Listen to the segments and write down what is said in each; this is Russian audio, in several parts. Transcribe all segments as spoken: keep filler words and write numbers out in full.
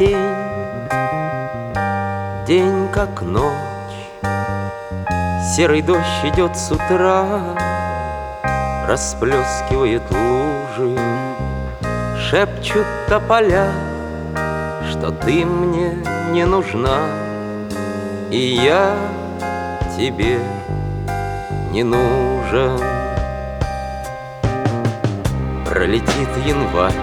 тень, день как ночь. Серый дождь идет с утра, расплескивает лужи. Шепчут тополя, что ты мне не нужна, и я тебе не нужен. Пролетит январь,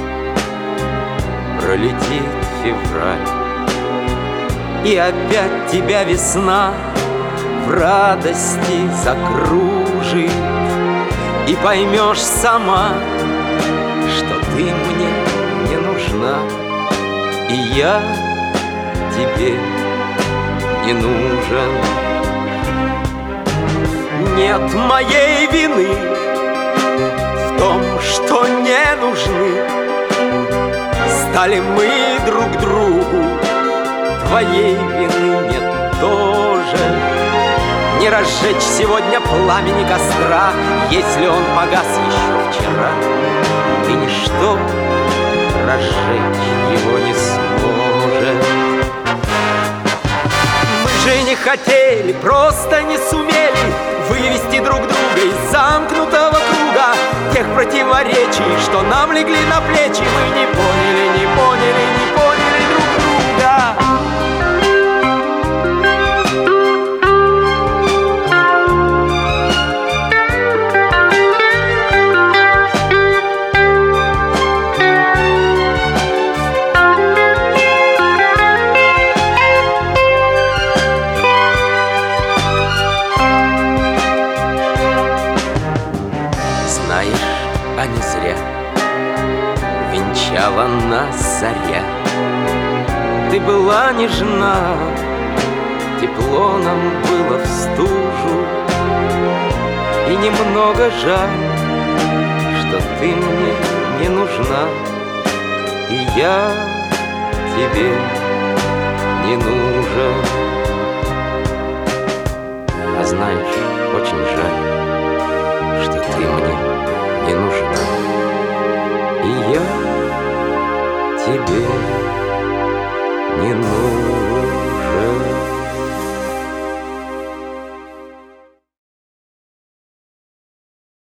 пролетит февраль, и опять тебя весна в радости закружит, и поймешь сама, что ты мне не нужна, и я тебе не нужен. Нет моей вины в том, что не нужны стали мы друг другу. Твоей вины нет тоже. Не разжечь сегодня пламени костра, если он погас еще вчера, и ничто разжечь его не сможет. Мы же не хотели, просто не сумели вывести друг друга из замкнутого круга тех противоречий, что нам легли на плечи. Мы не поняли, не поняли, не поняли друг друга. А не зря венчала нас заря. Ты была нежна, тепло нам было в стужу, и немного жаль, что ты мне не нужна, и я тебе не нужен.